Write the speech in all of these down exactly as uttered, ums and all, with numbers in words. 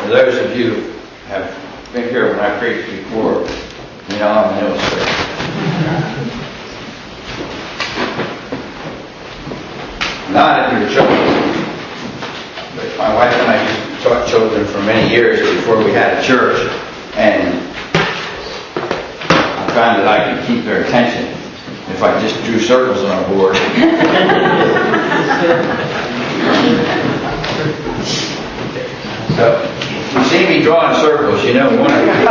For those of you who have been here when I preached before, you know I'm an illustrator. Not if you're children. But my wife and I used to taught children for many years before we had a church, and I found that I could keep their attention if I just drew circles on a board. So, if you see me drawing circles, you know one of them.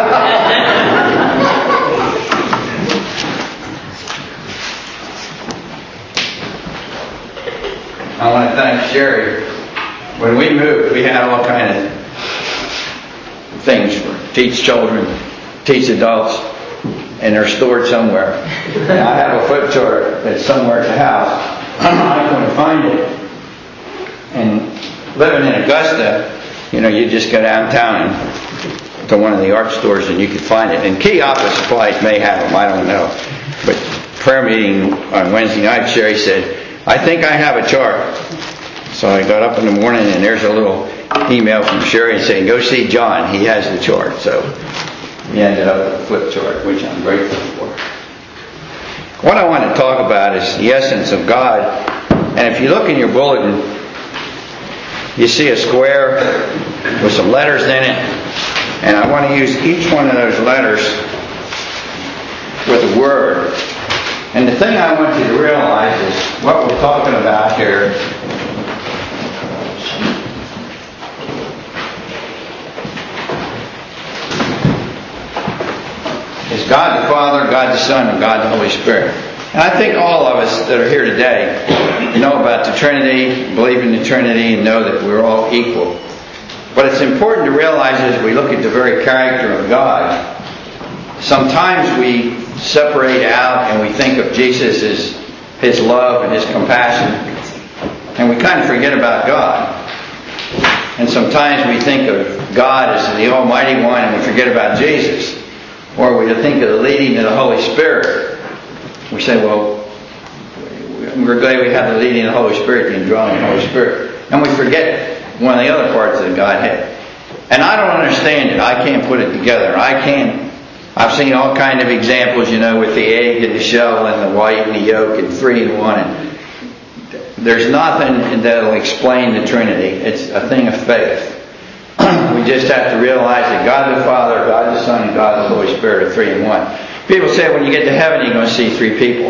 I want to thank Sherry. When we moved, we had all kind of things for teach children, teach adults, and they're stored somewhere. And I have a foot chart that's somewhere at the house. I couldn't find it. And living in Augusta, you know, you just go downtown and to one of the art stores and you can find it. And Key Office Supplies may have them, I don't know. But prayer meeting on Wednesday night, Sherry said, I think I have a chart. So I got up in the morning and there's a little email from Sherry saying, go see John, he has the chart. So we ended up with a flip chart, which I'm grateful for. What I want to talk about is the essence of God. And if you look in your bulletin, you see a square with some letters in it. And I want to use each one of those letters with a word. And the thing I want you to realize is what we're talking about here is God the Father, God the Son, and God the Holy Spirit. And I think all of us that are here today know about the Trinity, believe in the Trinity, and know that we're all equal. But it's important to realize as we look at the very character of God, sometimes we separate out and we think of Jesus as His love and His compassion, and we kind of forget about God. And sometimes we think of God as the Almighty One and we forget about Jesus. Or we think of the leading of the Holy Spirit. We say, well, we're glad we have the leading of the Holy Spirit, the indwelling of the Holy Spirit. And we forget one of the other parts of the Godhead. And I don't understand it. I can't put it together. I can't. I've seen all kind of examples, you know, with the egg and the shell and the white and the yolk and three in one. And there's nothing that'll explain the Trinity. It's a thing of faith. We just have to realize that God the Father, God the Son, and God the Holy Spirit are three in one. People say when you get to heaven you're going to see three people.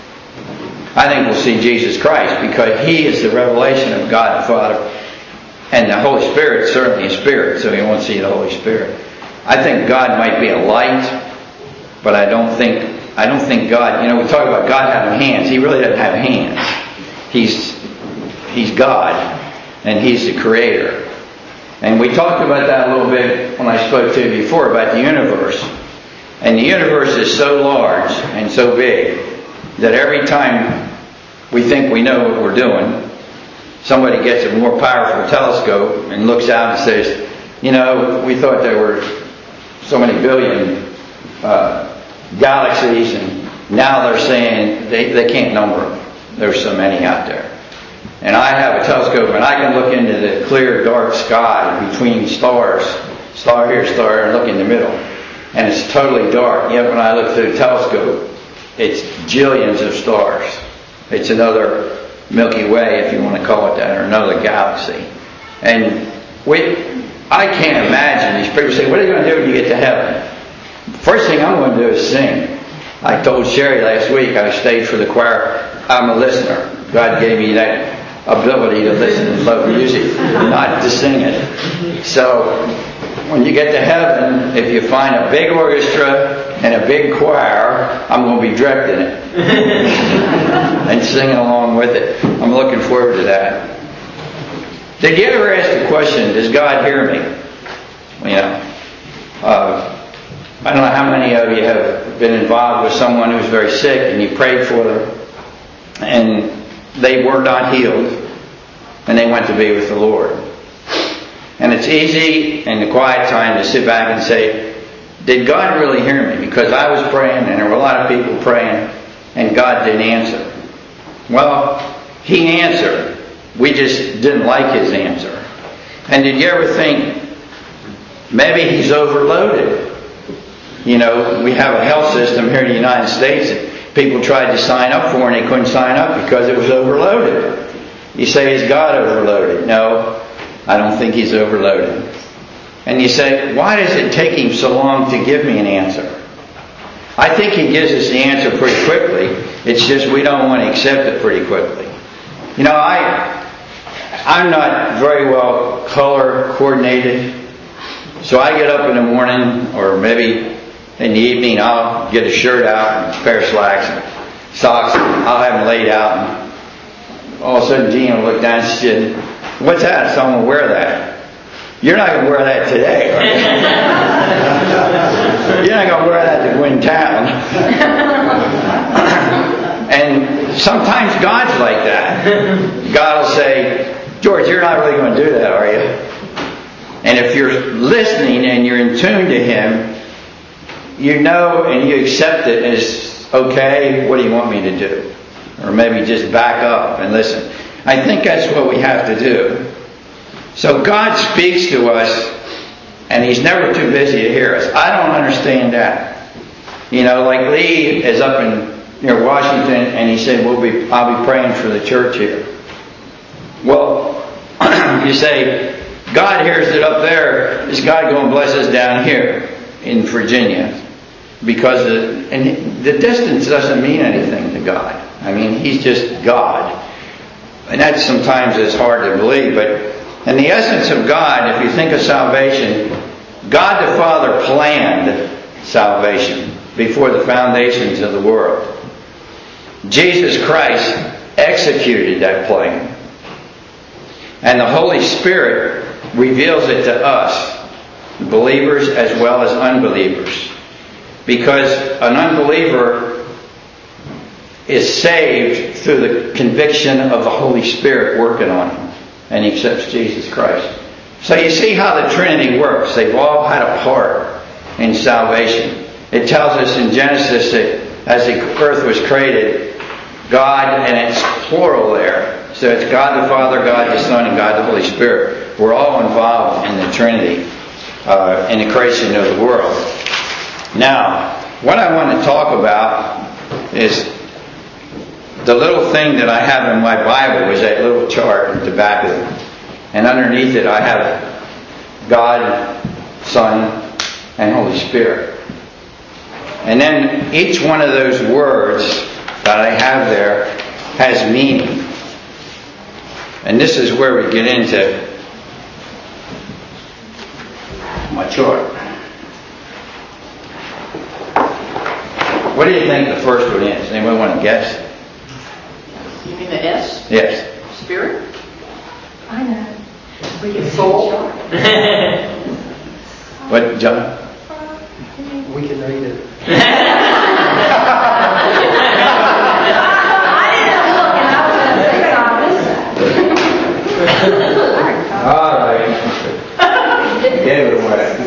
I think we'll see Jesus Christ because He is the revelation of God the Father. And the Holy Spirit is certainly a spirit, so you won't see the Holy Spirit. I think God might be a light, but I don't think I don't think God, you know, we talk about God having hands. He really doesn't have hands. He's He's God, and He's the Creator. And we talked about that a little bit when I spoke to you before about the universe. And the universe is so large and so big that every time we think we know what we're doing, somebody gets a more powerful telescope and looks out and says, you know, we thought there were so many billion uh, galaxies, and now they're saying they, they can't number them. There's so many out there. And I have a telescope and I can look into the clear dark sky between stars, star here, star here, and look in the middle. And it's totally dark. Yet when I look through the telescope, it's jillions of stars. It's another Milky Way, if you want to call it that, or another galaxy. And we, I can't imagine. These people say, what are you going to do when you get to heaven? First thing I'm going to do is sing. I told Sherry last week I stayed for the choir. I'm a listener. God gave me that ability to listen and love music, not to sing it. So when you get to heaven, if you find a big orchestra and a big choir, I'm going to be directing it and singing along with it. I'm looking forward to that. Did you ever ask the question, does God hear me? You know, uh, I don't know how many of you have been involved with someone who's very sick and you prayed for them and they were not healed, and they went to be with the Lord. And it's easy in the quiet time to sit back and say, did God really hear me? Because I was praying, and there were a lot of people praying, and God didn't answer. Well, He answered. We just didn't like His answer. And did you ever think, Maybe he's overloaded. You know, we have a health system here in the United States that people tried to sign up for and they couldn't sign up because it was overloaded. You say, is God overloaded? No, I don't think he's overloaded. And you say, why does it take him so long to give me an answer? I think he gives us the answer pretty quickly. It's just we don't want to accept it pretty quickly. You know, I, I'm not very well color coordinated. So I get up in the morning, or maybe in the evening, I'll get a shirt out and a pair of slacks and socks. I'll have them laid out. And all of a sudden, Jean will look down and she said, what's that? So I'm going to wear that. You're not going to wear that today, are you? You're not going to wear that to go in town. And sometimes God's like that. God will say, George, you're not really going to do that, are you? And if you're listening and you're in tune to Him, you know and you accept it as, okay, what do you want me to do? Or maybe just back up and listen. I think that's what we have to do. So God speaks to us, and He's never too busy to hear us. I don't understand that. You know, like Lee is up in near Washington, and he said, "We'll be, I'll be praying for the church here." Well, you say, God hears it up there. Is God going to bless us down here in Virginia? Because the, and the distance doesn't mean anything to God. I mean, He's just God, and that sometimes is hard to believe, but. In the essence of God, if you think of salvation, God the Father planned salvation before the foundations of the world. Jesus Christ executed that plan. And the Holy Spirit reveals it to us, believers as well as unbelievers. Because an unbeliever is saved through the conviction of the Holy Spirit working on him. And he accepts Jesus Christ. So you see how the Trinity works. They've all had a part in salvation. It tells us in Genesis that as the earth was created, God, and it's plural there. So it's God the Father, God the Son, and God the Holy Spirit. We're all involved in the Trinity, uh, in the creation of the world. Now, what I want to talk about is the little thing that I have in my Bible is that little chart at the back of it. And underneath it I have God, Son, and Holy Spirit. And then each one of those words that I have there has meaning. And this is where we get into my chart. What do you think the first one is? Anyone want to guess? You mean the S? Yes. Spirit? I know. We get soul. What, John? We can read it. I didn't look, and I was going to say, God, All right. Gave it away.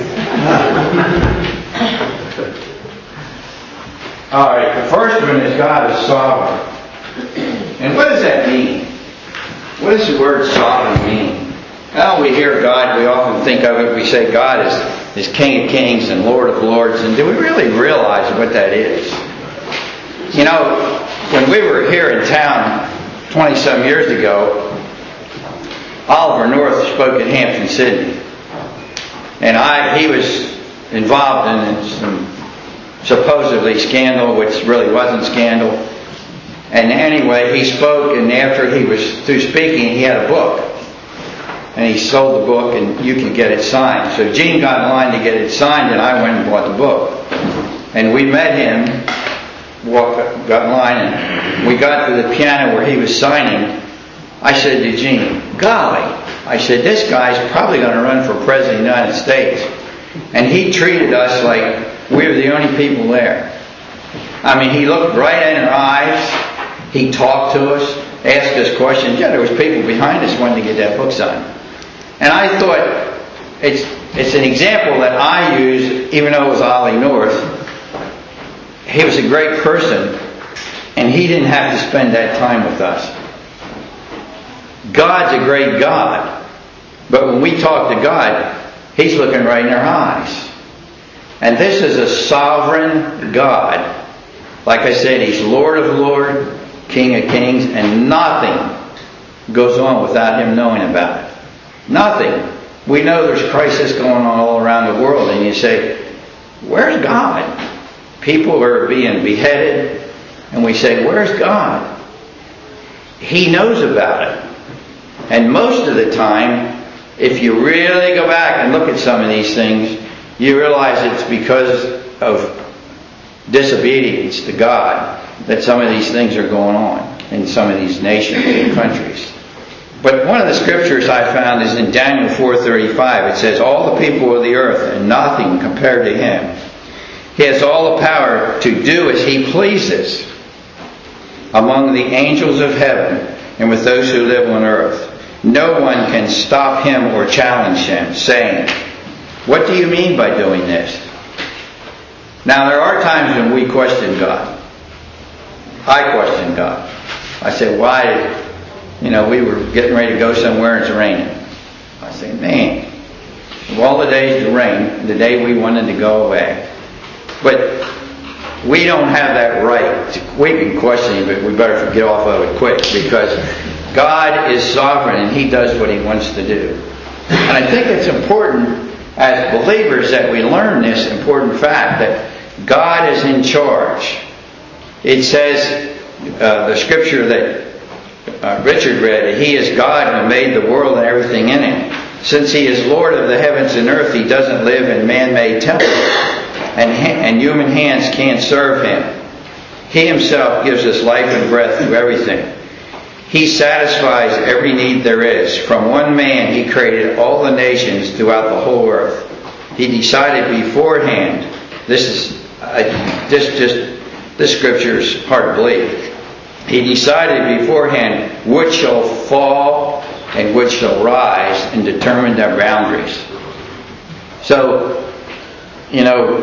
All right. The first one is God is sovereign. And what does that mean? What does the word sovereign mean? Well, we hear God, we often think of it, we say God is, is King of Kings and Lord of Lords, and do we really realize what that is? You know, when we were here in town twenty-some years ago, Oliver North spoke at Hampton Sydney. And I, he was involved in some supposedly scandal, which really wasn't scandal. And anyway, he spoke, and after he was through speaking, he had a book. And he sold the book, and you can get it signed. So Gene got in line to get it signed, and I went and bought the book. And we met him, walked, got in line, and we got to the piano where he was signing. I said to Gene, golly, I said, this guy's probably going to run for President of the United States. And he treated us like we were the only people there. I mean, he looked right in our eyes. He talked to us, asked us questions. Yeah, there was people behind us wanting to get that book signed. And I thought, it's it's an example that I use, even though it was Ollie North. He was a great person, and he didn't have to spend that time with us. God's a great God. But when we talk to God, He's looking right in their eyes. And this is a sovereign God. Like I said, He's Lord of Lords, King of Kings, and nothing goes on without Him knowing about it. Nothing. We know there's crisis going on all around the world, and you say, where's God? People are being beheaded, and we say, where's God? He knows about it. And most of the time, if you really go back and look at some of these things, you realize it's because of disobedience to God that some of these things are going on in some of these nations and countries. But one of the scriptures I found is in Daniel four thirty-five. It says, all the people of the earth and nothing compared to Him. He has all the power to do as He pleases among the angels of heaven and with those who live on earth. No one can stop Him or challenge Him, saying, what do you mean by doing this? Now, there are times when we question God. I question God. I say, why, you know, we were getting ready to go somewhere and it's raining. I say, man, of all the days to rain, the day we wanted to go away. But we don't have that right. We can question Him, but we better get off of it quick, because God is sovereign and He does what He wants to do. And I think it's important as believers that we learn this important fact that God is in charge. It says, uh, the scripture that uh, Richard read, He is God who made the world and everything in it. Since He is Lord of the heavens and earth, He doesn't live in man-made temples, and, ha- and human hands can't serve Him. He Himself gives us life and breath through everything. He satisfies every need there is. From one man He created all the nations throughout the whole earth. He decided beforehand. This is uh, this just this scripture is hard to believe. He decided beforehand which shall fall and which shall rise, and determined their boundaries. So, you know,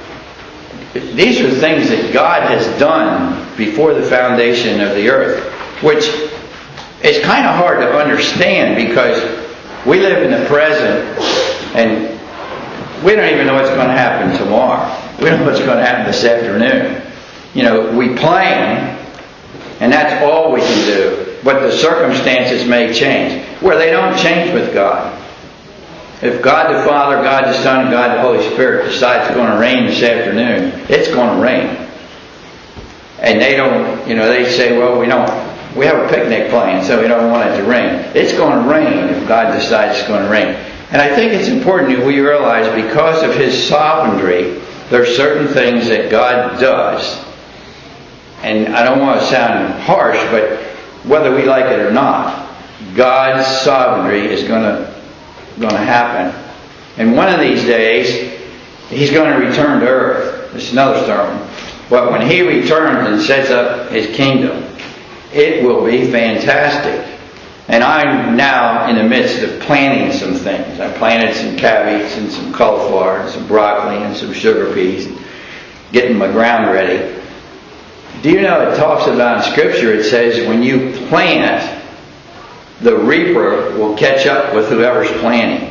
these are things that God has done before the foundation of the earth, which is kind of hard to understand because we live in the present and we don't even know what's going to happen tomorrow. We don't know what's going to happen this afternoon. You know, we plan, and that's all we can do. But the circumstances may change. Where they don't change with God. If God the Father, God the Son, and God the Holy Spirit decides it's going to rain this afternoon, it's going to rain. And they don't, you know, they say, well, we don't, we have a picnic plan, so we don't want it to rain. It's going to rain if God decides it's going to rain. And I think it's important that we realize because of His sovereignty, there are certain things that God does. And I don't want to sound harsh, but whether we like it or not, God's sovereignty is going to, going to happen. And one of these days, He's going to return to earth. It's another sermon. But when He returns and sets up His kingdom, it will be fantastic. And I'm now in the midst of planting some things. I planted some cabbage and some cauliflower and some broccoli and some sugar peas, getting my ground ready. Do you know it talks about in Scripture, it says when you plant, the reaper will catch up with whoever's planting.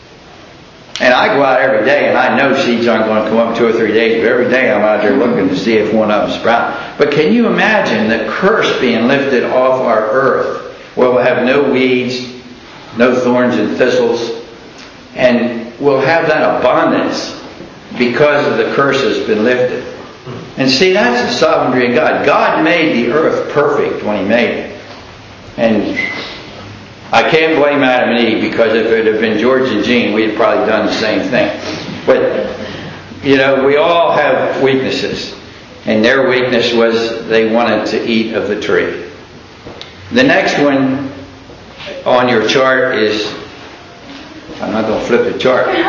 And I go out every day and I know seeds aren't going to come up in two or three days, but every day I'm out there looking to see if one of them sprouts. But can you imagine the curse being lifted off our earth, where we'll have no weeds, no thorns and thistles, and we'll have that abundance because of the curse has been lifted. And see, that's the sovereignty of God. God made the earth perfect when He made it. And I can't blame Adam and Eve, because if it had been George and Jean, we'd have probably done the same thing. But, you know, we all have weaknesses. And their weakness was they wanted to eat of the tree. The next one on your chart is, I'm not going to flip the chart, or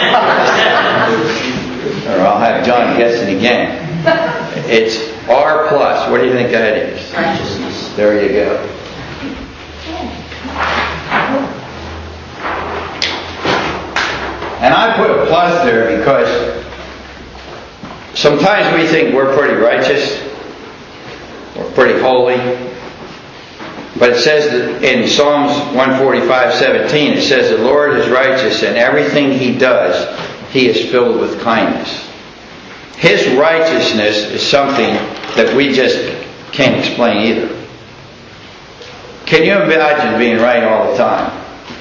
I'll have John guessing again. It's R plus. What do you think that is? Righteousness. There you go. And I put a plus there because sometimes we think we're pretty righteous, we're pretty holy, But it says that in Psalms one forty-five, seventeen, it says the Lord is righteous and everything He does, He is filled with kindness. His righteousness is something that we just can't explain either. Can you imagine being right all the time?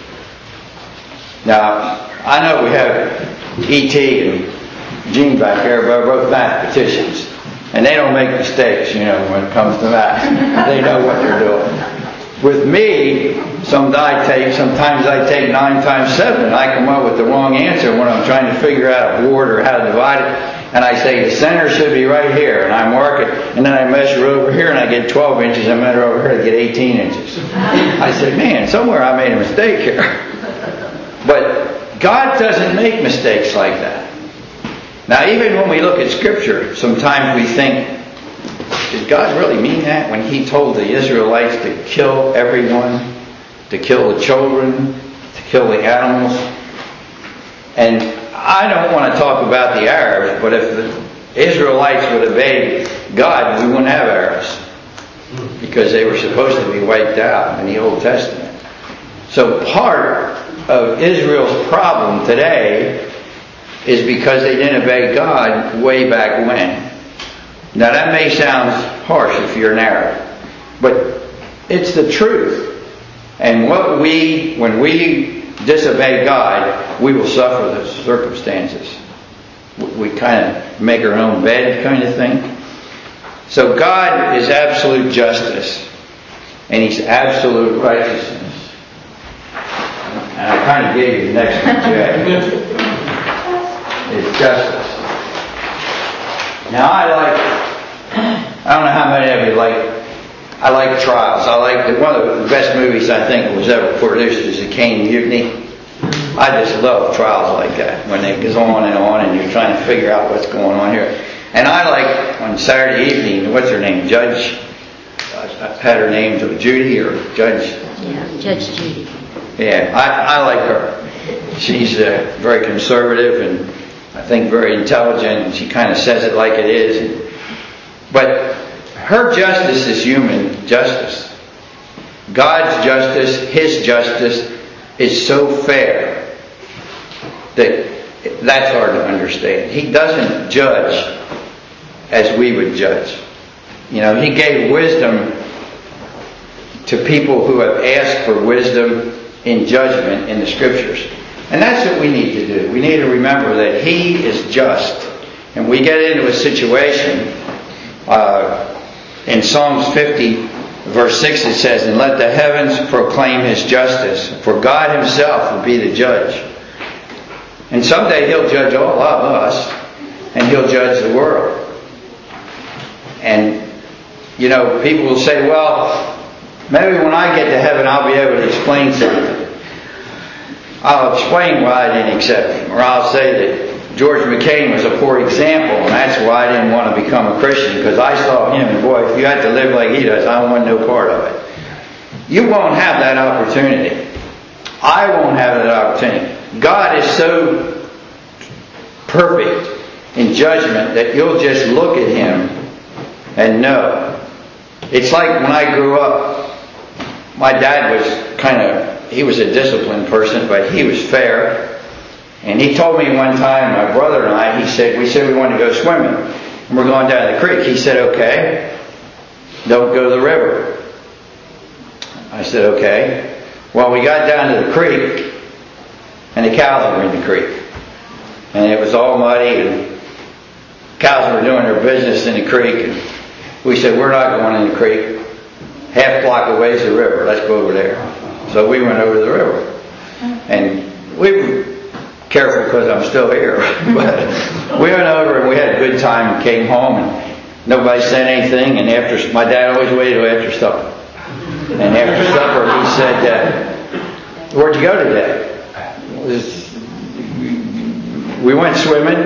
Now, I know we have E T and Gene back there, but they're both mathematicians. And they don't make mistakes, you know, when it comes to math. They know what they're doing. With me, some I take, sometimes I take nine times seven, and I come up with the wrong answer when I'm trying to figure out a board or how to divide it. And I say the center should be right here, and I mark it, and then I measure over here, and I get twelve inches. I measure over here, I get eighteen inches. I say, man, somewhere I made a mistake here. But God doesn't make mistakes like that. Now, even when we look at Scripture, sometimes we think, did God really mean that when He told the Israelites to kill everyone, to kill the children, to kill the animals? And I don't want to talk about the Arabs, but if the Israelites would obey God, we wouldn't have Arabs, because they were supposed to be wiped out in the Old Testament. So part of Israel's problem today is because they didn't obey God way back when. Now that may sound harsh if you're an Arab, but it's the truth. And what we, when we disobey God, we will suffer those circumstances. We kind of make our own bed kind of thing. So God is absolute justice, and He's absolute righteousness. And I kind of gave you the next one, Jay. It's justice. Now I like, I don't know how many of you like, I like trials. I like, one of the best movies I think was ever produced is The Caine Mutiny. I just love trials like that, when it goes on and on and you're trying to figure out what's going on here. And I like, on Saturday evening, what's her name, Judge, I had her name to Judy or Judge? Yeah, Judge Judy. Yeah, I, I like her. She's uh, very conservative and I think very intelligent, and she kind of says it like it is. But her justice is human justice. God's justice, His justice, is so fair that that's hard to understand. He doesn't judge as we would judge. You know, He gave wisdom to people who have asked for wisdom in judgment in the Scriptures. And that's what we need to do. We need to remember that He is just. And we get into a situation, uh, in Psalms fifty, verse six, it says, "And let the heavens proclaim His justice, for God Himself will be the judge." And someday He'll judge all of us, and He'll judge the world. And, you know, people will say, well, maybe when I get to heaven I'll be able to explain something. I'll explain why I didn't accept Him. Or I'll say that George McCain was a poor example, and that's why I didn't want to become a Christian, because I saw him, and boy, if you had to live like he does, I want no part of it. You won't have that opportunity. I won't have that opportunity. God is so perfect in judgment that you'll just look at Him and know. It's like when I grew up, my dad was kind of, he was a disciplined person, but he was fair. And he told me one time, my brother and I, he said, we said we wanted to go swimming. And we're going down the creek. He said, okay, don't go to the river. I said, okay. Well, we got down to the creek, and the cows were in the creek. And it was all muddy, and cows were doing their business in the creek. And we said, we're not going in the creek. Half block away is the river. Let's go over there. So we went over the river. And we were careful because I'm still here. But we went over and we had a good time and came home and nobody said anything. And after, my dad always waited till after supper. And after supper he said, uh, where'd you go today? Was, we went swimming.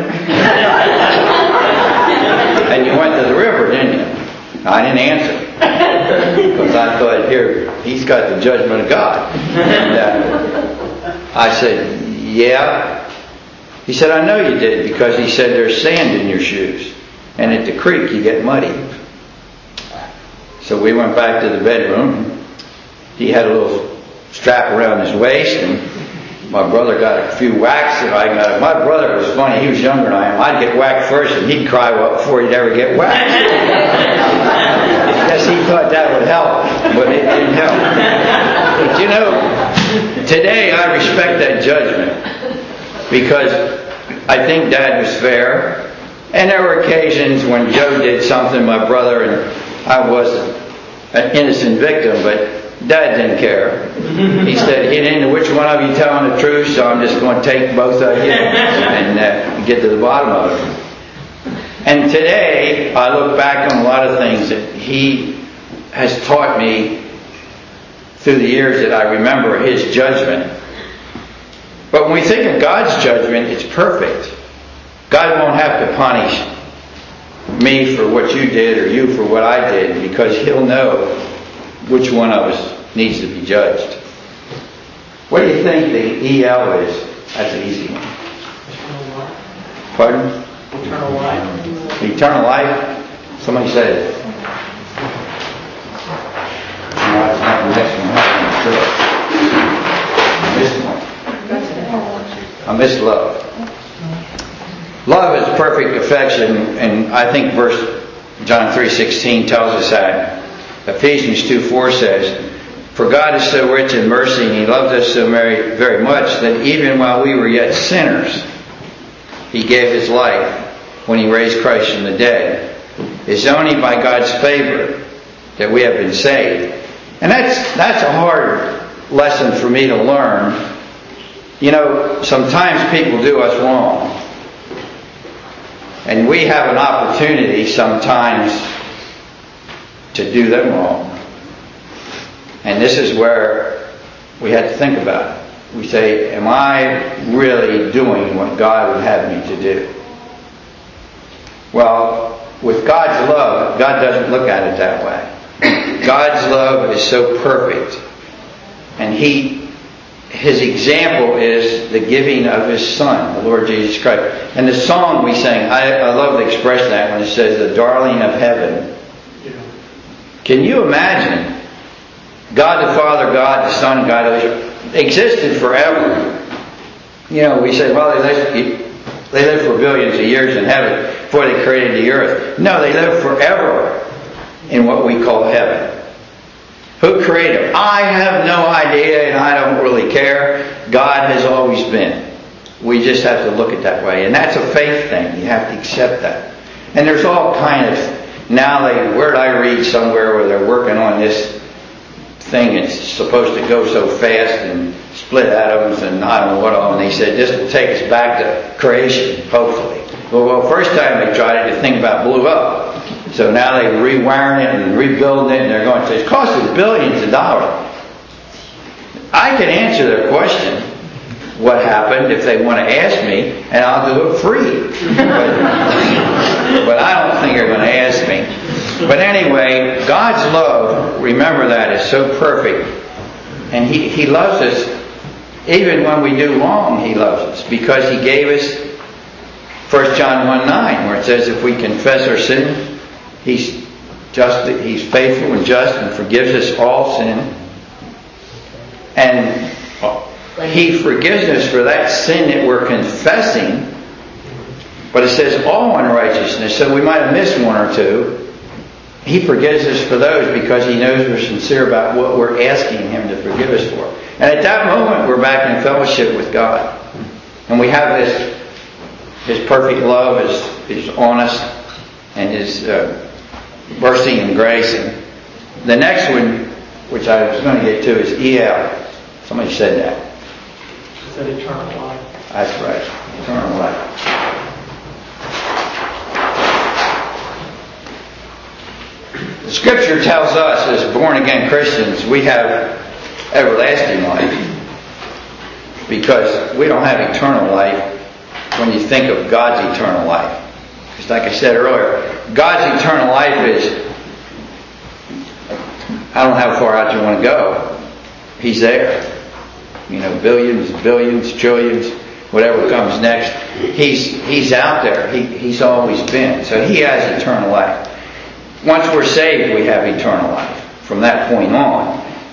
And you went to the river, didn't you? I didn't answer. Because I thought, here, he's got the judgment of God. And uh, I said, yeah. He said, I know you did, because he said there's sand in your shoes. And at the creek you get muddy. So we went back to the bedroom. he had a little strap around his waist, and my brother got a few whacks, and I got it. My brother was funny. He was younger than I am. I'd get whacked first, and he'd cry well before he'd ever get whacked. I guess he thought that would help, but it didn't help. But you know, today I respect that judgment because I think Dad was fair. And there were occasions when Joe did something, my brother, and I was an innocent victim, but Dad didn't care. He said, he didn't know which one of you telling the truth, so I'm just going to take both of you and uh, get to the bottom of it. And today, I look back on a lot of things that he has taught me through the years that I remember his judgment. But when we think of God's judgment, it's perfect. God won't have to punish me for what you did or you for what I did, because He'll know which one of us needs to be judged. What do you think the E L is? That's an easy one. Eternal life. Pardon? Eternal life. Eternal life? Somebody said it. No, it's not the next one. I missed one. I missed love. Love is perfect affection, and I think verse John three sixteen tells us that. Ephesians two four says, "For God is so rich in mercy, and He loved us so very, very much, that even while we were yet sinners, He gave His life when He raised Christ from the dead." It's only by God's favor that we have been saved. And that's that's a hard lesson for me to learn. You know, sometimes people do us wrong. And we have an opportunity sometimes to do them wrong. And this is where we have to think about it. We say, am I really doing what God would have me to do? Well, with God's love, God doesn't look at it that way. God's love is so perfect. And He His example is the giving of His Son, the Lord Jesus Christ. And the song we sang, I, I love the expression that when it says, the darling of heaven. Yeah. Can you imagine God the Father, God the Son, God the Holy Spirit existed forever? You know, we say, well, they lived, they lived for billions of years in heaven before they created the earth. No, they lived forever in what we call heaven. Who created them? I have no idea, and I don't really care. God has always been. We just have to look at it that way. And that's a faith thing. You have to accept that. And there's all kind of, now they, where did I read somewhere where they're working on this thing, it's supposed to go so fast and split atoms and I don't know what all, and they said this will take us back to creation, hopefully. Well, well first time they tried it, the thing about blew up. So now they're rewiring it and rebuilding it, and they're going to say, it's costing billions of dollars. I can answer their question, what happened, if they want to ask me, and I'll do it free. But, but I don't think they're going to ask me. But anyway, God's love, remember that, is so perfect. And He, he loves us, even when we do wrong, He loves us, because He gave us First John one nine, where it says if we confess our sins, He's just, He's faithful and just and forgives us all sin. And He forgives us for that sin that we're confessing. But it says all unrighteousness, so we might have missed one or two. He forgives us for those because He knows we're sincere about what we're asking Him to forgive us for. And at that moment, we're back in fellowship with God. And we have this, His perfect love is, is on us, and His uh, mercy and grace. And the next one, which I was going to get to, is E L. Somebody said that. It's an eternal life. That's right. Eternal life. The Scripture tells us, as born-again Christians, we have everlasting life. Because we don't have eternal life when you think of God's eternal life. Because like I said earlier, God's eternal life is, I don't know how far out you want to go. He's there. You know, billions, billions, trillions, whatever comes next. He's He's out there. He, he's always been. So He has eternal life. Once we're saved, we have eternal life from that point on.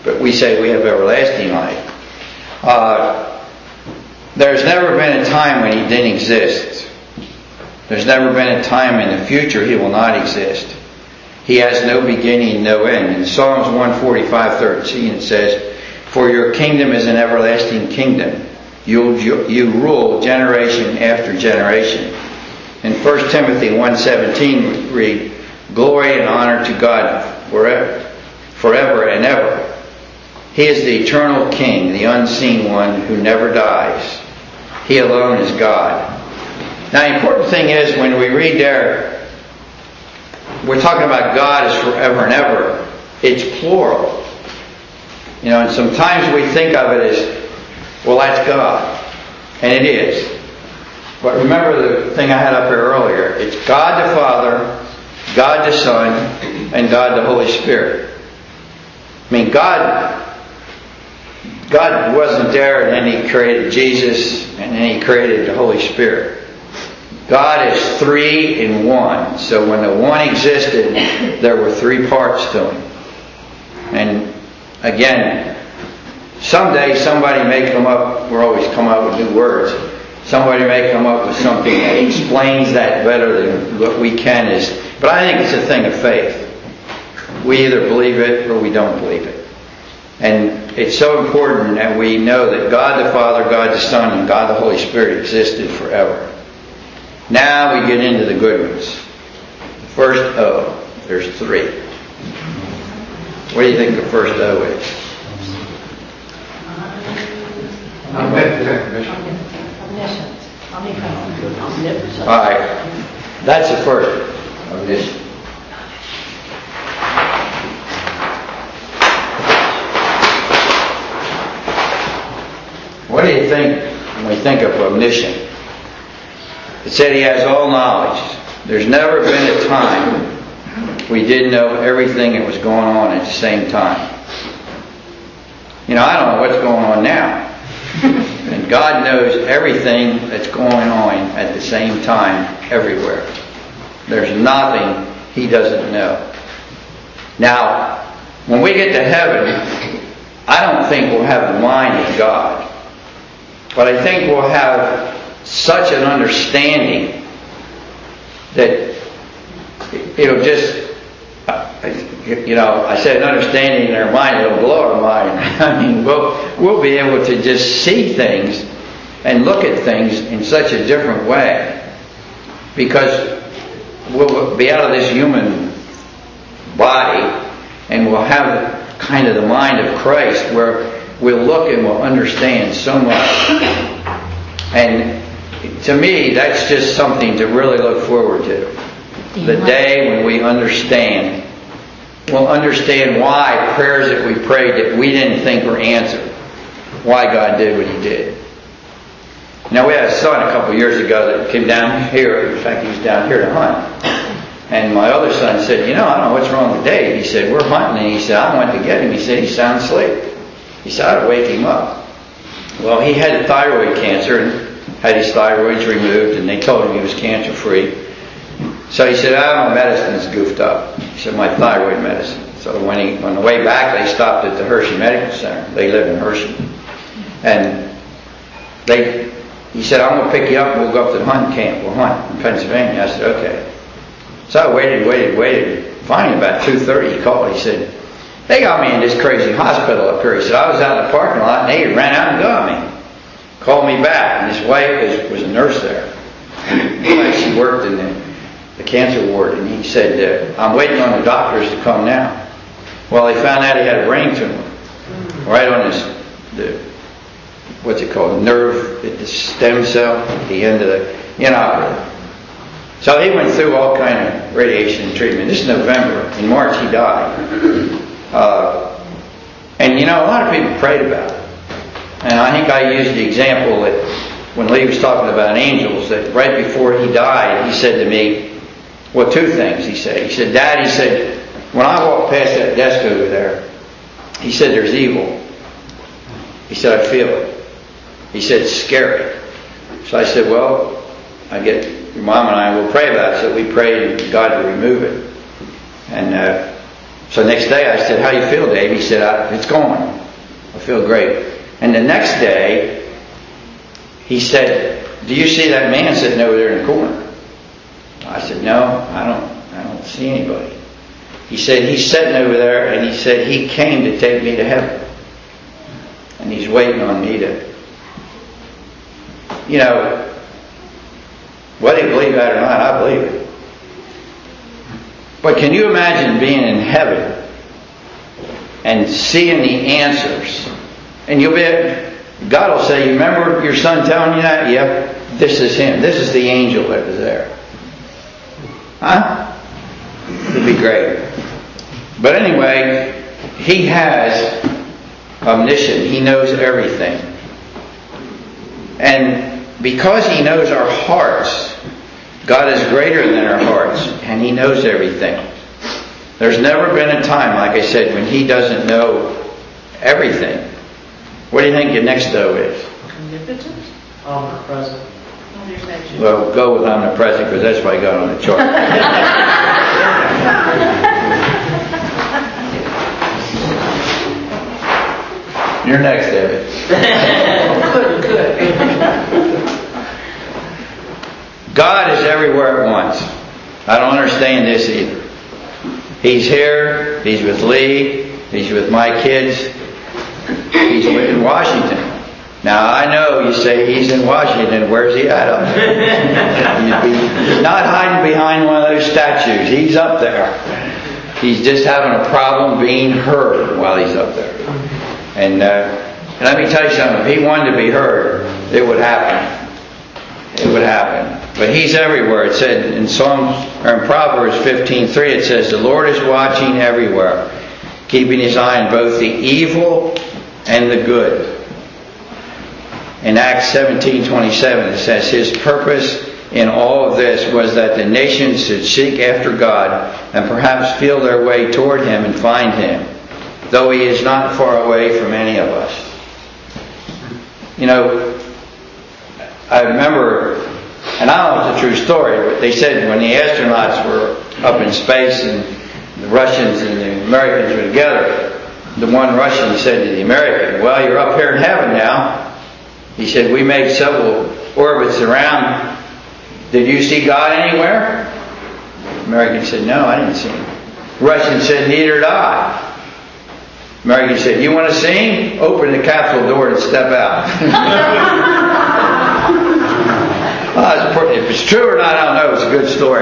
but we say we have everlasting life. Uh, there's never been a time when He didn't exist. There's never been a time in the future He will not exist. He has no beginning, no end. In Psalms one forty-five, thirteen it says, "For your kingdom is an everlasting kingdom. You, you rule generation after generation." In First Timothy one seventeen we read, "Glory and honor to God forever, forever and ever. He is the eternal King, the unseen one who never dies. He alone is God." Now the important thing is when we read there, we're talking about God as forever and ever. It's plural. You know, and sometimes we think of it as, well, that's God. And it is. But remember the thing I had up here earlier. It's God the Father, God the Son, and God the Holy Spirit. I mean, God, God wasn't there and then He created Jesus and then He created the Holy Spirit. God is three in one. So when the one existed, there were three parts to Him. And again, someday somebody may come up, we're always come up with new words, somebody may come up with something that explains that better than what we can is. But I think it's a thing of faith. We either believe it or we don't believe it. And it's so important that we know that God the Father, God the Son, and God the Holy Spirit existed forever. Now we get into the good ones. The first O. There's three. What do you think the first O is? Omniscient. Omnipotent. All right. That's the first. Omniscient. What do you think when we think of omniscient? It said He has all knowledge. There's never been a time we didn't know everything that was going on at the same time. You know, I don't know what's going on now. And God knows everything that's going on at the same time everywhere. There's nothing He doesn't know. Now, when we get to heaven, I don't think we'll have the mind of God. But I think we'll have such an understanding that it'll just, you know, I said an understanding in our mind, it'll blow our mind. I mean, we'll, we'll be able to just see things and look at things in such a different way because we'll be out of this human body and we'll have kind of the mind of Christ where we'll look and we'll understand so much. And to me, that's just something to really look forward to. The day when we understand, we'll understand why prayers that we prayed that we didn't think were answered, why God did what He did. Now, we had a son a couple of years ago that came down here. In fact, he was down here to hunt. And my other son said, you know, I don't know what's wrong with Dave. He said, we're hunting. And he said, I went to get him. He said, he's sound asleep. He said, I'd wake him up. Well, he had thyroid cancer and had his thyroids removed, and they told him he was cancer-free. So he said, oh, my medicine's goofed up. He said, my thyroid medicine. So when he, on the way back, they stopped at the Hershey Medical Center. They live in Hershey. And they, he said, I'm going to pick you up and we'll go up to the hunting camp. We'll hunt in Pennsylvania. I said, okay. So I waited, waited, waited. Finally, about two thirty, he called. He said, they got me in this crazy hospital up here. He said, I was out in the parking lot and they ran out and got me. Called me back, and his wife was, was a nurse there. And she worked in the, the cancer ward, and he said, uh, I'm waiting on the doctors to come now. Well, they found out he had a brain tumor right on his, the, what's it called, nerve, the stem cell at the end of the inoperative. So he went through all kind of radiation treatment. This is November. In March, he died. Uh, and, you know, a lot of people prayed about it. And I think I used the example that when Lee was talking about angels, that right before he died, he said to me, well, two things he said. He said, Dad, he said, when I walk past that desk over there, he said, there's evil. He said, I feel it. He said, it's scary. So I said, well, I get your mom and I will pray about it. So we prayed God to remove it. And uh, So next day I said, how you feel, Dave? He said, I, it's gone. I feel great. And the next day, he said, do you see that man sitting over there in the corner? I said, no, I don't, I don't see anybody. He said, he's sitting over there, and he said, he came to take me to heaven. And he's waiting on me to, you know, whether you believe that or not, I believe it. But can you imagine being in heaven and seeing the answers? And you'll be, God will say, you remember your son telling you that? Yep, this is him. This is the angel that was there. Huh? It'd be great. But anyway, he has omniscience. He knows everything. And because he knows our hearts, God is greater than our hearts, and he knows everything. There's never been a time, like I said, when he doesn't know everything. What do you think your next O is? Omnipotent? Omnipresent. Omnipresent. Well, go with omnipresent, because that's what I got on the chart. You're next, David. Good, good. God is everywhere at once. I don't understand this either. He's here. He's with Lee. He's with my kids. He's in Washington. Now, I know you say he's in Washington. Where's he at up there? He's not hiding behind one of those statues. He's up there. He's just having a problem being heard while he's up there. And, uh, and let me tell you something. If he wanted to be heard, it would happen. It would happen. But he's everywhere. It said in Psalms or in Proverbs fifteen three, it says, the Lord is watching everywhere, keeping his eye on both the evil and the good. In Acts seventeen twenty-seven, it says, his purpose in all of this was that the nations should seek after God and perhaps feel their way toward him and find him, though he is not far away from any of us. You know, I remember, and I don't know if it's a true story, but they said when the astronauts were up in space and the Russians and the Americans were together, the one Russian said to the American, well, you're up here in heaven now. He said, we made several orbits around. Did you see God anywhere? The American said, no, I didn't see him. The Russian said, neither did I. The American said, you want to see him? Open the capsule door and step out. Well, if it's true or not, I don't know. It's a good story.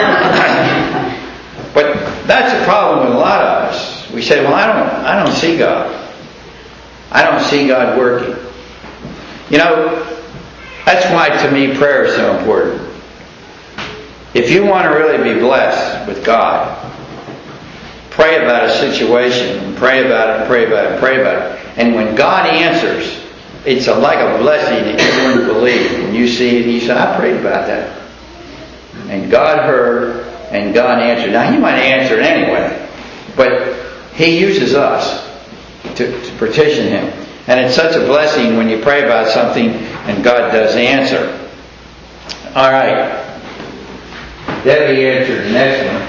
But that's the problem with a lot of us. We say, well, I don't, I don't see God. I don't see God working. You know, that's why to me prayer is so important. If you want to really be blessed with God, pray about a situation, and pray about it, and pray about it, and pray about it. And when God answers, it's a, like a blessing that you wouldn't believe. And you see it, and you say, I prayed about that. And God heard, and God answered. Now, He might answer it anyway, but He uses us to, to petition Him. And it's such a blessing when you pray about something and God does answer. All right. Debbie answered the next one.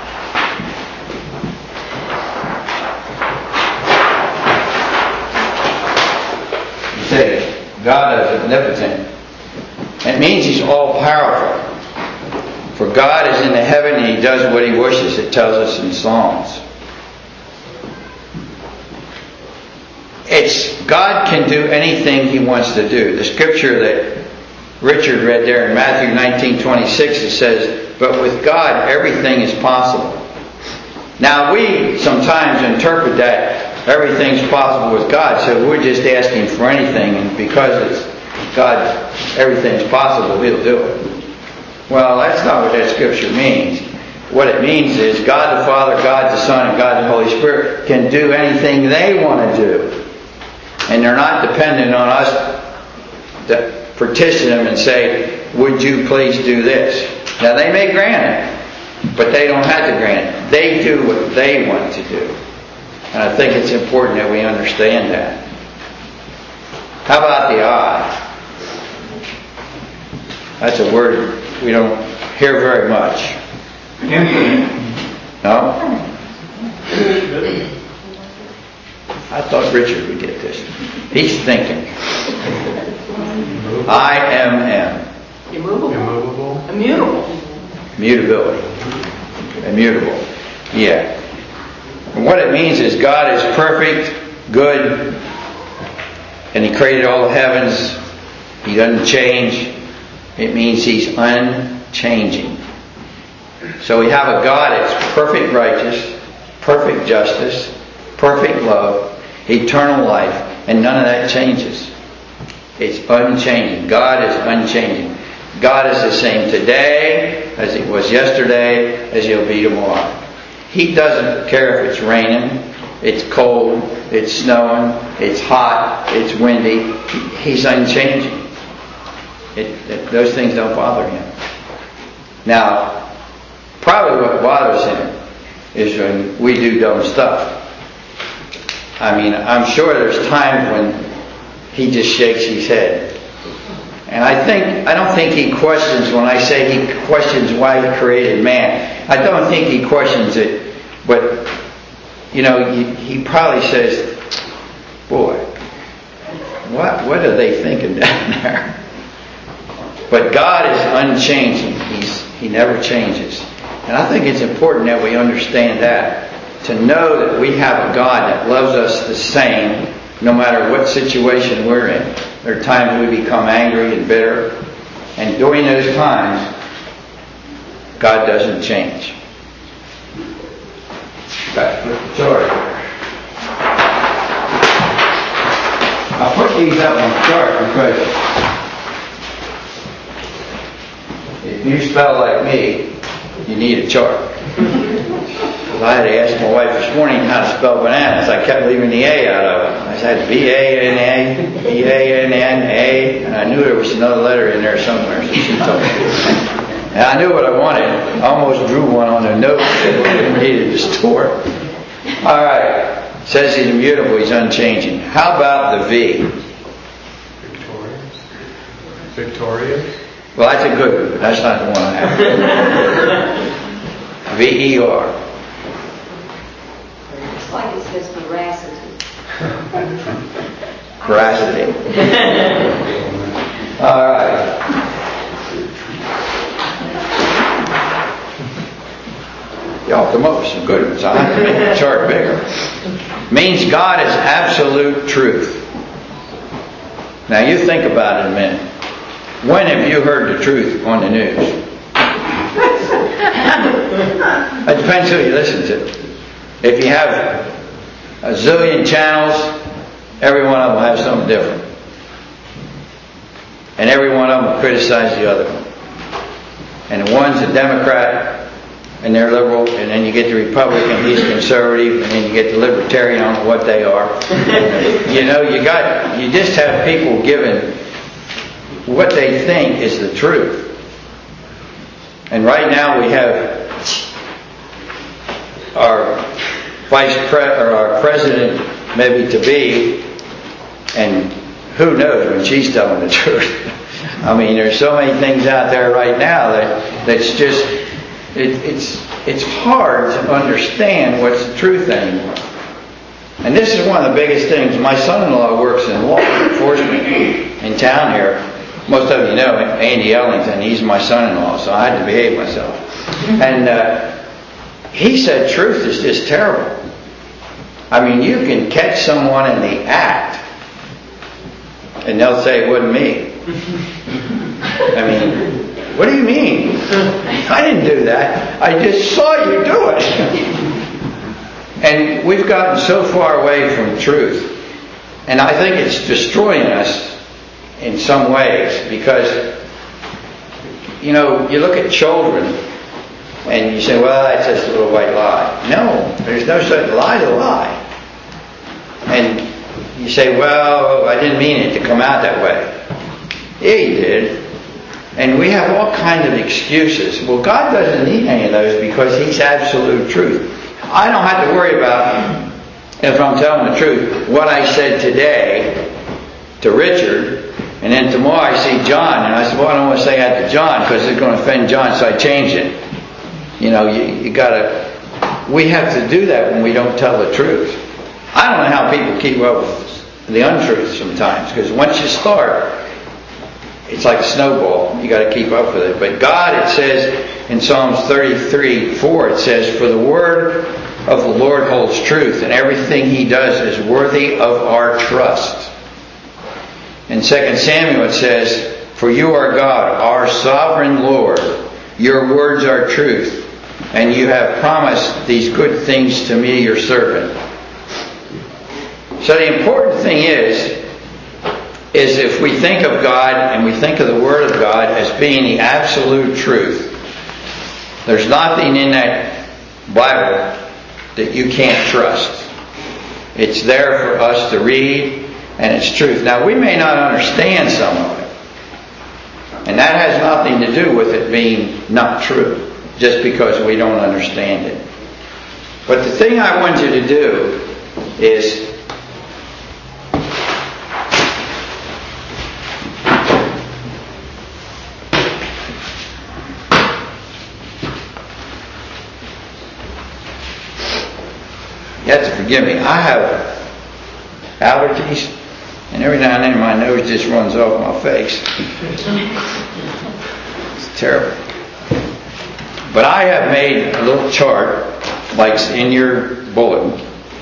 You say, God is omnipotent. It means He's all-powerful. For God is in the heaven and He does what He wishes. It tells us in Psalms. It's God can do anything He wants to do. The scripture that Richard read there in Matthew nineteen twenty-six, it says, but with God everything is possible. Now we sometimes interpret that everything's possible with God, so we're just asking for anything, and because it's God, everything's possible, He'll do it. Well, that's not what that scripture means. What it means is God the Father, God the Son, and God the Holy Spirit can do anything they want to do. And they're not dependent on us to petition Him and say, would you please do this? Now they may grant it, but they don't have to grant it. They do what they want to do. And I think it's important that we understand that. How about the eye? That's a word we don't hear very much. No? I thought Richard would get this. He's thinking. I M M. Immovable. Immovable. Immutable. Mutability. Immutable. Yeah. And what it means is God is perfect, good, and He created all the heavens. He doesn't change. It means He's unchanging. So we have a God that's perfect righteous, perfect justice, perfect love, eternal life, and none of that changes. It's unchanging. God is unchanging. God is the same today as He was yesterday, as He'll be tomorrow. He doesn't care if it's raining, it's cold, it's snowing, it's hot, it's windy. He's unchanging. It, it, those things don't bother Him. Now, probably what bothers Him is when we do dumb stuff. I mean, I'm sure there's times when He just shakes His head. And I think, I don't think He questions when I say He questions why He created man. I don't think He questions it, but, you know, He, he probably says, boy, what, what are they thinking down there? But God is unchanging. He's, He never changes. And I think it's important that we understand that. To know that we have a God that loves us the same no matter what situation we're in. There are times we become angry and bitter. And during those times, God doesn't change. Back with the chart. I put these up on the chart because if you spell like me, you need a chart. I had to ask my wife this morning how to spell bananas. I kept leaving the A out of it. I said B A N A, B A N N A, and I knew there was another letter in there somewhere, so she told me. And I knew what I wanted. I almost drew one on a note that needed to store. All right. It says He's immutable, He's unchanging. How about the V? Victorious. Victorious. Well, that's a good one, but that's not the one I have. V E R. Looks like it says veracity. Veracity. All right. Y'all come up with some good ones. I have to make the chart bigger. Means God is absolute truth. Now you think about it a minute. When have you heard the truth on the news? It depends who you listen to. If you have a zillion channels, every one of them will have something different. And every one of them will criticize the other one. And the one's a Democrat, and they're liberal, and then you get the Republican, he's conservative, and then you get the Libertarian, I don't know what they are. You know, you got, you just have people giving what they think is the truth. And right now we have our vice pre- or our president, maybe to be, and who knows when she's telling the truth. I mean, there's so many things out there right now that that's just it, it's it's hard to understand what's the truth anymore. And this is one of the biggest things. My son-in-law works in law enforcement in town here. Most of you know Andy Ellington. He's my son-in-law, so I had to behave myself. And uh, he said truth is just terrible. I mean, you can catch someone in the act, and they'll say it wasn't me. I mean, what do you mean? I didn't do that. I just saw you do it. And we've gotten so far away from truth. And I think it's destroying us in some ways, because, you know, you look at children and you say, well, that's just a little white lie. No, there's no such lie to lie. And you say, well, I didn't mean it to come out that way. Yeah, you did. And we have all kinds of excuses. Well, God doesn't need any of those because He's absolute truth. I don't have to worry about, if I'm telling the truth, what I said today to Richard, and then tomorrow I see John, and I said, well, I don't want to say that to John because it's going to offend John, so I changed it. You know, you, you got to, we have to do that when we don't tell the truth. I don't know how people keep up with the untruth sometimes, because once you start, it's like a snowball. You got to keep up with it. But God, it says in Psalms thirty-three four, it says, "For the word of the Lord holds truth, and everything He does is worthy of our trust." In Second Samuel it says, "For you are God, our sovereign Lord. Your words are truth, and you have promised these good things to me, your servant." So the important thing is, is if we think of God and we think of the Word of God as being the absolute truth, there's nothing in that Bible that you can't trust. It's there for us to read, and it's truth. Now, we may not understand some of it, and that has nothing to do with it being not true, just because we don't understand it. But the thing I want you to do is you have to forgive me. I have allergies, and every now and then my nose just runs off my face. It's terrible. But I have made a little chart, like in your bulletin,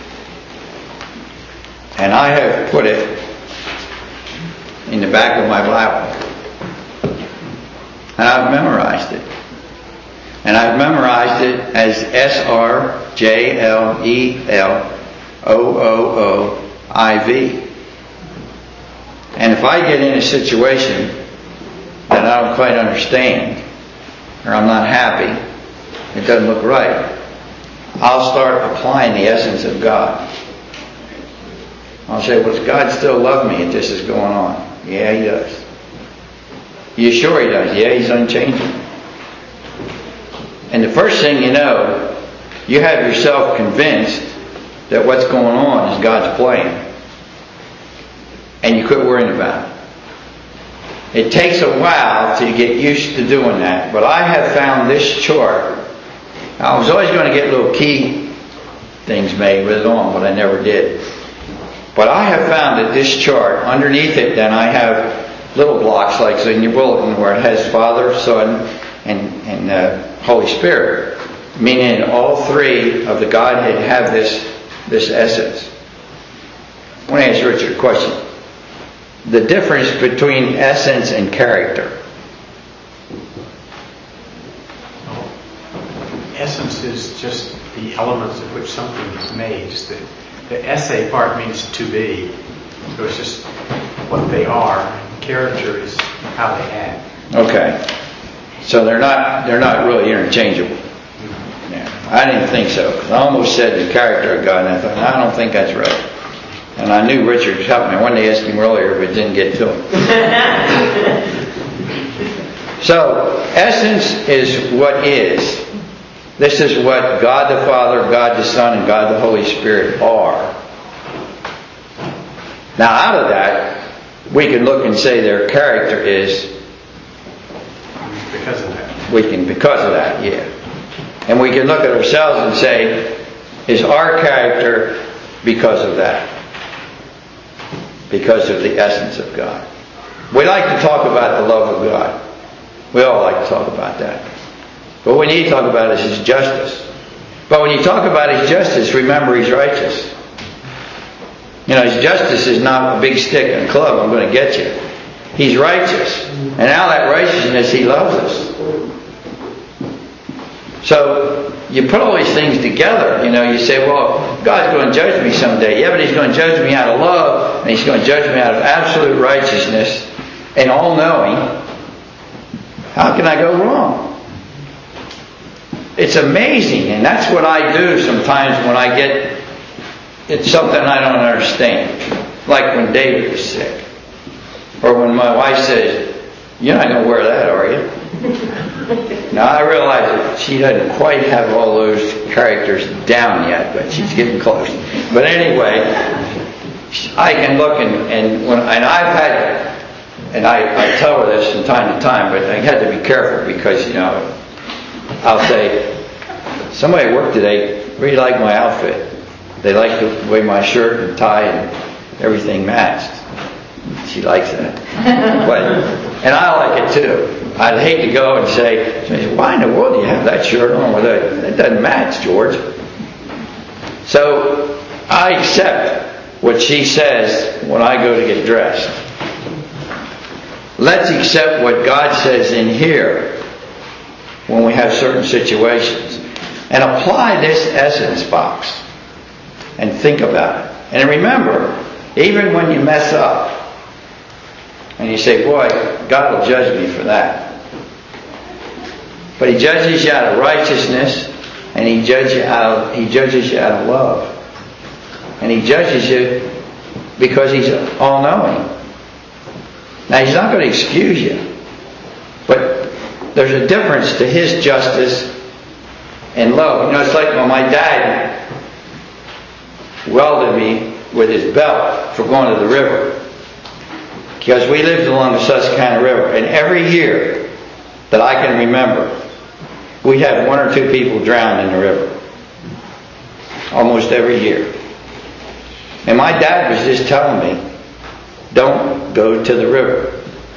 and I have put it in the back of my Bible. And I've memorized it. And I've memorized it as S R J L E L O O O I V. And if I get in a situation that I don't quite understand, or I'm not happy, it doesn't look right, I'll start applying the essence of God. I'll say, well, does God still love me if this is going on? Yeah, He does. You sure He does? Yeah, He's unchanging. And the first thing you know, you have yourself convinced that what's going on is God's plan. And you quit worrying about it. It takes a while to get used to doing that. But I have found this chart. I was always going to get little key things made with it on, but I never did. But I have found that this chart, underneath it, then I have little blocks like in your bulletin where it has Father, Son, and, and uh, Holy Spirit, meaning all three of the Godhead have this this essence. I want to ask Richard a question. The difference between essence and character. Well, essence is just the elements of which something is made. Just the, the essay part means to be. So it's just what they are. Character is how they act. Okay. So they're not they're not really interchangeable. Yeah, I didn't think so. I almost said the character of God, and I thought, I don't think that's right. And I knew Richard was helping me. I wanted to ask him earlier, but didn't get to him. So, essence is what is. This is what God the Father, God the Son, and God the Holy Spirit are. Now, out of that, we can look and say their character is because of that. We can, because of that, yeah. And we can look at ourselves and say, is our character because of that? Because of the essence of God. We like to talk about the love of God. We all like to talk about that. But what we need to talk about is His justice. But when you talk about His justice, remember He's righteous. You know, His justice is not a big stick and club, I'm going to get you. He's righteous. And out of that righteousness, He loves us. So, you put all these things together. You know, you say, well, God's going to judge me someday. Yeah, but He's going to judge me out of love, and He's going to judge me out of absolute righteousness and all-knowing. How can I go wrong? It's amazing, and that's what I do sometimes when I get it's something I don't understand. Like when David was sick. Or when my wife says, you're not going to wear that, are you? Now I realize that she doesn't quite have all those characters down yet, but she's getting close. But anyway, I can look and, and when and I've had, and I, I tell her this from time to time, but I had to be careful because, you know, I'll say, somebody at work today really liked my outfit. they like the way my shirt and tie and everything matched. She likes that. But, and I like it too. I'd hate to go and say, why in the world do you have that shirt on with that? That doesn't match, George. So I accept what she says when I go to get dressed. Let's accept what God says in here when we have certain situations. And apply this essence box. And think about it. And remember, even when you mess up, and you say, boy, God will judge me for that. But He judges you out of righteousness, and He judges you out of, He judges you out of love. And He judges you because He's all-knowing. Now, He's not going to excuse you. But there's a difference to His justice and love. You know, it's like when my dad welded me with his belt for going to the river. Because we lived along the Susquehanna River. And every year that I can remember, we had one or two people drowned in the river. Almost every year. And my dad was just telling me, don't go to the river.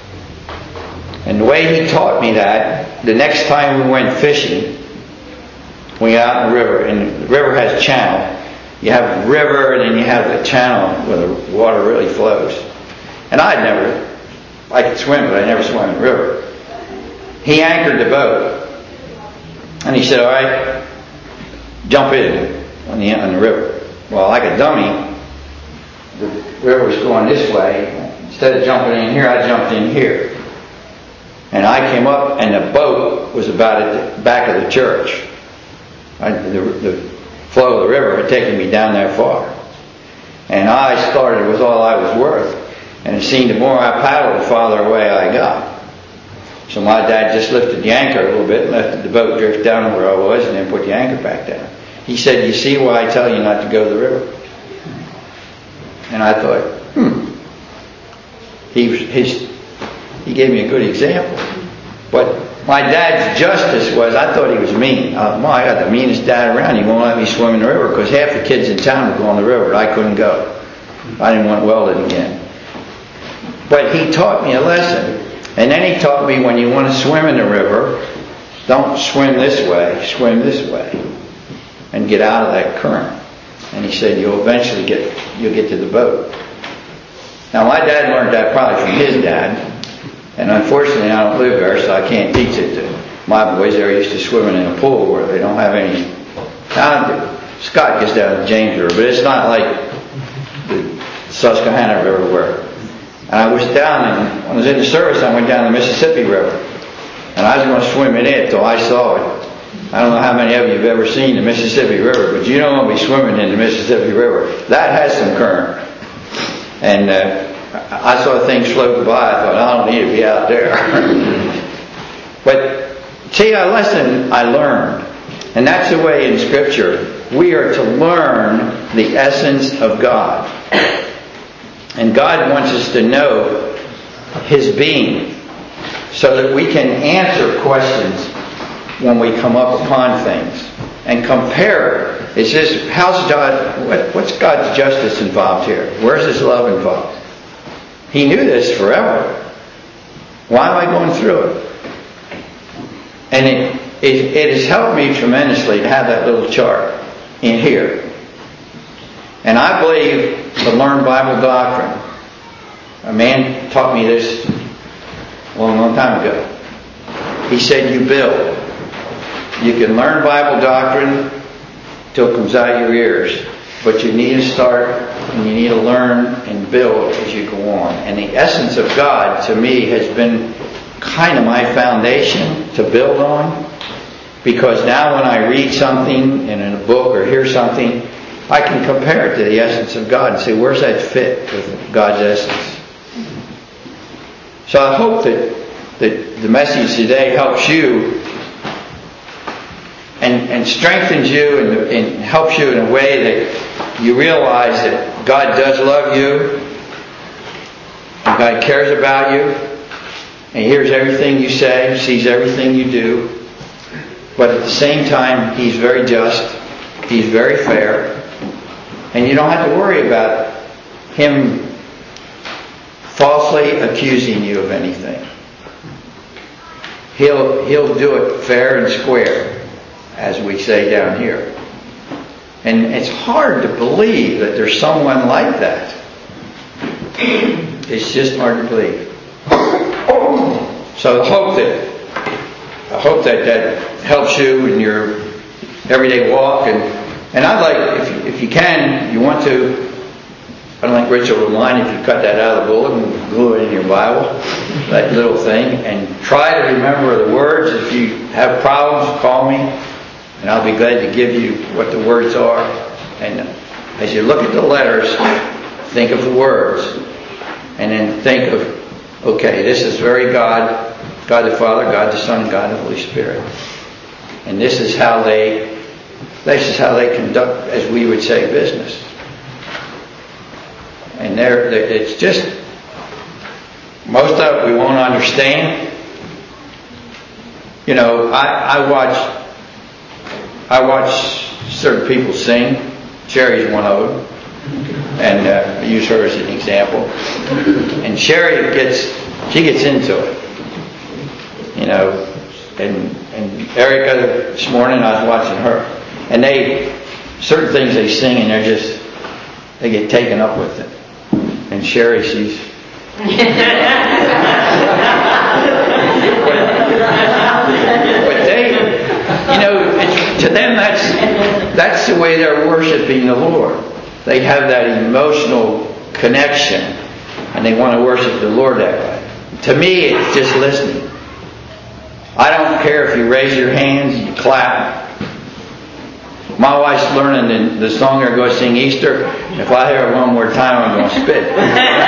And the way he taught me that, the next time we went fishing, we went out in the river, and the river has a channel. You have a river, and then you have the channel where the water really flows. And I'd never, I could swim, but I never swam in the river. He anchored the boat. And he said, all right, jump in on the, on the river. Well, like a dummy, the river was going this way. Instead of jumping in here, I jumped in here. And I came up, and the boat was about at the back of the church. I, the, the flow of the river had taken me down that far. And I started with all I was worth. And it seemed the more I paddled, the farther away I got. So my dad just lifted the anchor a little bit and left the boat drift down where I was and then put the anchor back down. He said, you see why I tell you not to go to the river? And I thought, hmm. He, his, he gave me a good example. But my dad's justice was, I thought he was mean. Uh, well, I got the meanest dad around. He won't let me swim in the river because half the kids in town were going to the river. I couldn't go. I didn't want welded again. But he taught me a lesson. And then he taught me when you want to swim in the river, don't swim this way, swim this way. And get out of that current. And he said you'll eventually get you'll get to the boat. Now my dad learned that probably from his dad. And unfortunately I don't live there, so I can't teach it to my boys. They're used to swimming in a pool where they don't have any. Now, Scott gets down to James River, but it's not like the Susquehanna River where. And I was down, and when I was in the service, I went down the Mississippi River. And I was going to swim in it till I saw it. I don't know how many of you have ever seen the Mississippi River, but you don't want to be swimming in the Mississippi River. That has some current. And uh, I saw things floating by. I thought, I don't need to be out there. But see, a lesson I learned. And that's the way in Scripture. We are to learn the essence of God. And God wants us to know His being so that we can answer questions when we come up upon things and compare it. It's just, how's God, what, what's God's justice involved here? Where's His love involved? He knew this forever. Why am I going through it? And it, it, it has helped me tremendously to have that little chart in here. And I believe to learn Bible doctrine. A man taught me this a long, long time ago. He said, you build. You can learn Bible doctrine till it comes out your ears. But you need to start and you need to learn and build as you go on. And the essence of God, to me, has been kind of my foundation to build on. Because now when I read something in a book or hear something, I can compare it to the essence of God and say, where's that fit with God's essence? So I hope that, that the message today helps you and, and strengthens you and, and helps you in a way that you realize that God does love you and God cares about you and hears everything you say, sees everything you do. But at the same time, He's very just. He's very fair. And you don't have to worry about him falsely accusing you of anything. He'll, he'll do it fair and square, as we say down here. And it's hard to believe that there's someone like that. It's just hard to believe. So I hope that I hope that that helps you in your everyday walk. And and I'd like, if you, if you can, you want to, I don't think Rich will mind if you cut that out of the bulletin and glue it in your Bible, that little thing, and try to remember the words. If you have problems, call me, and I'll be glad to give you what the words are. And as you look at the letters, think of the words, and then think of, okay, this is very God, God the Father, God the Son, God the Holy Spirit. And this is how they, this is how they conduct, as we would say, business. And there, it's just, most of it we won't understand. You know, I, I watch, I watch certain people sing. Sherry's one of them, and uh, I use her as an example. And Sherry gets, she gets into it, you know. And and Erica, this morning I was watching her, and they, certain things they sing, and they're just, they get taken up with it. And Sherry, she's. but, but they, you know, it's, to them that's that's the way they're worshiping the Lord. They have that emotional connection, and they want to worship the Lord that way. To me, it's just listening. I don't care if you raise your hands, you clap. My wife's learning the, the song they're going to sing Easter. If I hear it one more time, I'm going to spit. uh,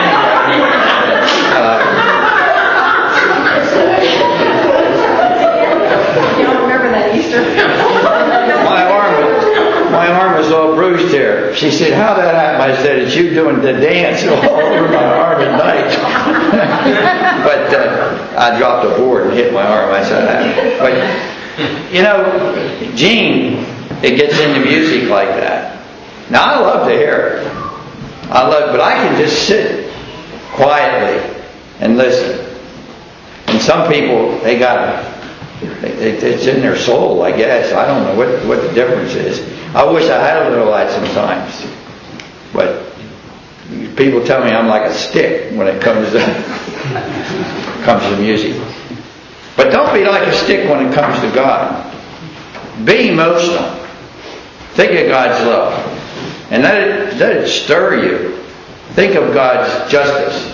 You don't remember that Easter? my arm, my arm was all bruised here. She said, "How that happened?" I said, "It's you doing the dance all over my arm at night." But uh, I dropped a board and hit my arm. I said that. But you know, Gene, it gets into music like that. Now I love to hear it. I love, but I can just sit quietly and listen. And some people, they got it, it's in their soul, I guess. I don't know what what the difference is. I wish I had a little of that sometimes. But people tell me I'm like a stick when it comes to comes to music. But don't be like a stick when it comes to God. Be emotional. Think of God's love. And let it, let it stir you. Think of God's justice.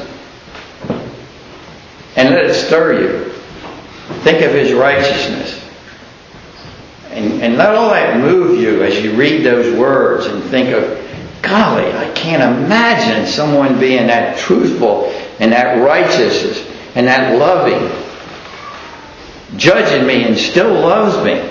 And let it stir you. Think of His righteousness. And, and let all that move you as you read those words and think of, golly, I can't imagine someone being that truthful and that righteous and that loving, judging me and still loves me.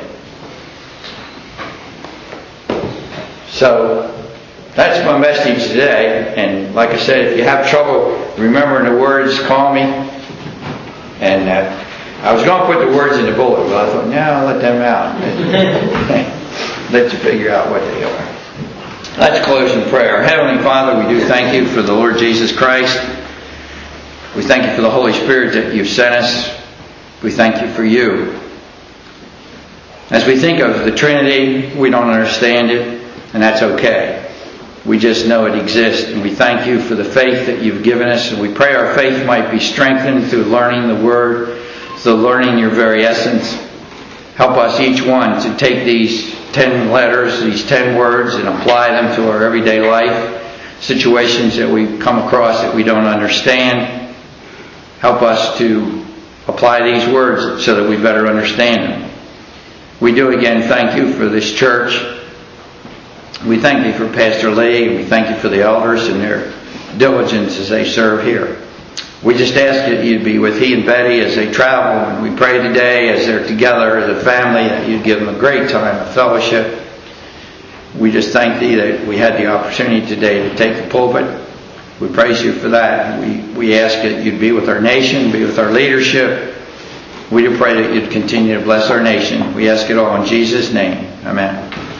So that's my message today. And like I said, if you have trouble remembering the words, call me. And uh, I was going to put the words in the bullet, but I thought, no, I'll let them out. Let you figure out what they are. Let's close in prayer. Heavenly Father, we do thank you for the Lord Jesus Christ. We thank you for the Holy Spirit that you've sent us. We thank you for you. As we think of the Trinity, we don't understand it. And that's okay. We just know it exists. And we thank you for the faith that you've given us. And we pray our faith might be strengthened through learning the Word, through learning your very essence. Help us each one to take these ten letters, these ten words, and apply them to our everyday life. Situations that we come across that we don't understand. Help us to apply these words so that we better understand them. We do again thank you for this church. We thank you for Pastor Lee, and we thank you for the elders and their diligence as they serve here. We just ask that you'd be with he and Betty as they travel, and we pray today as they're together as a family that you'd give them a great time of fellowship. We just thank thee that we had the opportunity today to take the pulpit. We praise you for that. We, we ask that you'd be with our nation, be with our leadership. We do pray that you'd continue to bless our nation. We ask it all in Jesus' name. Amen.